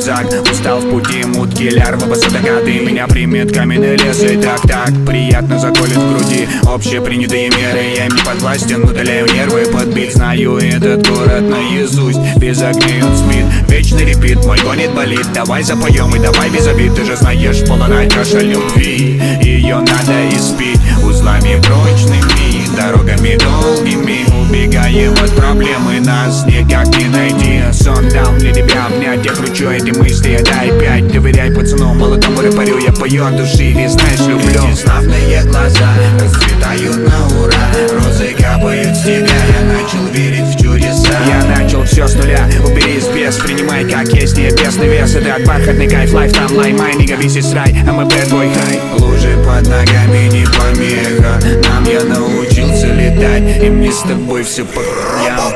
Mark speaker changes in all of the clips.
Speaker 1: рюкзак. Устал в пути, мутки, лярвы, басатакаты. Меня примет каменный лес и так приятно заколет в груди общепринятые меры. Я им не подвластен, удаляю нервы. Подбит, знаю этот город наизусть. Без огней он спит, вечный репит. Мой гонит, болит, давай запоем и давай без обид. Ты же знаешь, полна чаша любви. Ее надо испить узлами прочными, дорогами долгими. Убегаем от проблемы, нас никак не найти. Сон дал для тебя обнять, я кручу эти мысли. Дай 5, доверяй пацану, молодому рэперю. Я пою от души, и знаешь, люблю. Эти славные глаза расцветают на ура. Розы капают с тебя, я начал верить в чудеса. Я начал все с нуля, убери из без. Принимай как есть, небесный вес. Это от бархатный кайф, лайф там лай. Май, нига, весь из рай, I'm a bad boy high. Лужи под ногами не помеха. Нам я научился летать, и мне с тобой все по краям.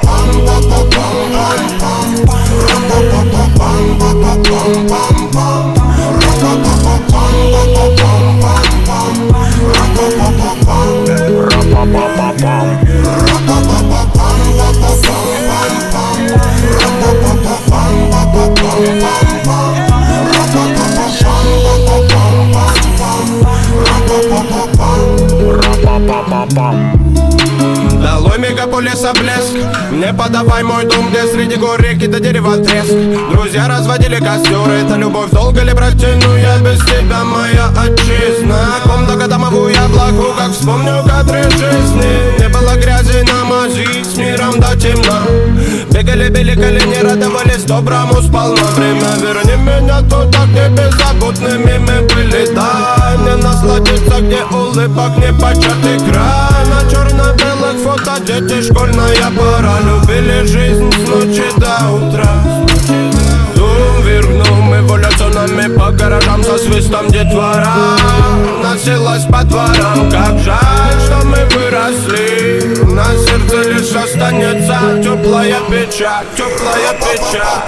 Speaker 2: Долой мегаполиса блеск. Мне подавай мой дом, где среди гор реки до дерева треск. Друзья разводили костер, это любовь долго ли протяну я без тебя, моя отчизна. Комната домовую я благу, как вспомню кадры жизни. Не было грязи на мази, с миром до темна. Бегали, били колени, радовались доброму сполна. Время верни меня туда, где беззаботными мы были. Дай мне насладиться, где улыбок не початый край. На черно-белых фото дети, школьная пора. Любили жизнь с ночи до утра. Дум вергнул эволюционами по гаражам со свистом детвора. Носилась по дворам, как жаль, что мы выросли. На сердце лишь останется теплая печаль, теплая печаль.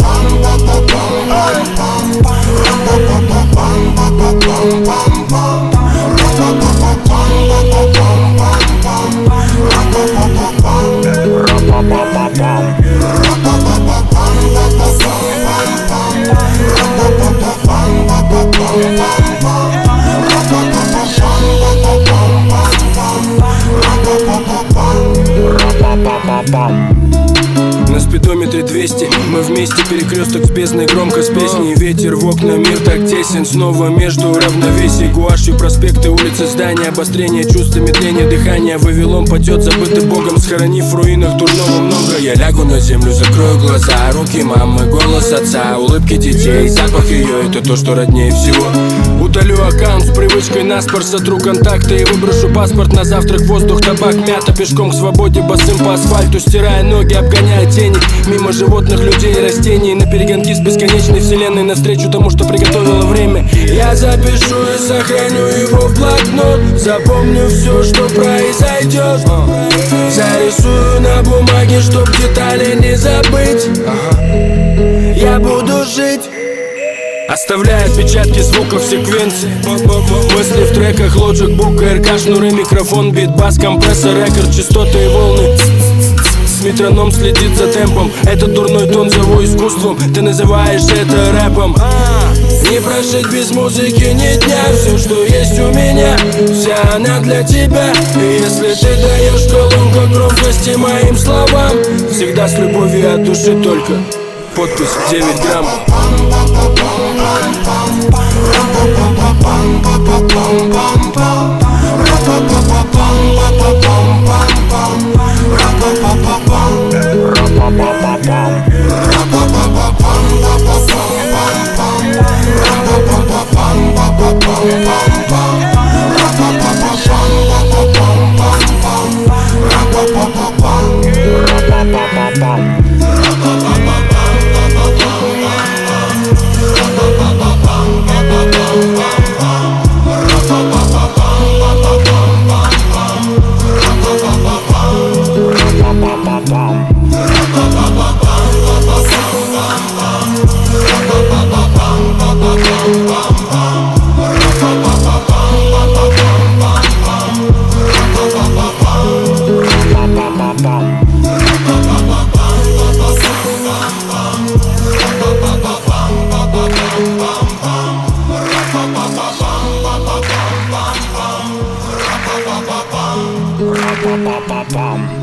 Speaker 3: На спидометре 200, мы вместе, перекресток с бездной, громко с песней. Ветер в окна, мир так тесен, снова между равновесий. Гуашью проспекты, улицы, здания, обострение чувства, медление дыхания. Вавилон потет, забытый Богом, схоронив в руинах дурного много. Я лягу на землю, закрою глаза, руки мамы, голос отца, улыбки детей, запах ее, это то, что роднее всего. Удалю аккаунт с привычкой наспор, сотру контакты и выброшу паспорт на завтрак. Воздух, табак, мята, пешком к свободе, босым по асфальту, стирая ноги, обгоняя тени. Мимо животных, людей и растений, на перегонки с бесконечной вселенной, навстречу тому, что приготовило время. Я запишу и сохраню его в блокнот, запомню все, что произойдет. Зарисую на бумаге, чтоб детали не забыть. Я буду жить, оставляя отпечатки звуков секвенции. Мысли в треках, Logic, Book, РК, шнуры, микрофон, бит, бас, компрессор, рекорд, частоты и волны. Метроном следит за темпом, этот дурной тон зову искусством. Ты называешь это рэпом. Не прожить без музыки ни дня. Все, что есть у меня, вся она для тебя. И если ты даешь колонку громкости моим словам, всегда с любовью от души только. Подпись 9 грамм.
Speaker 1: Пам.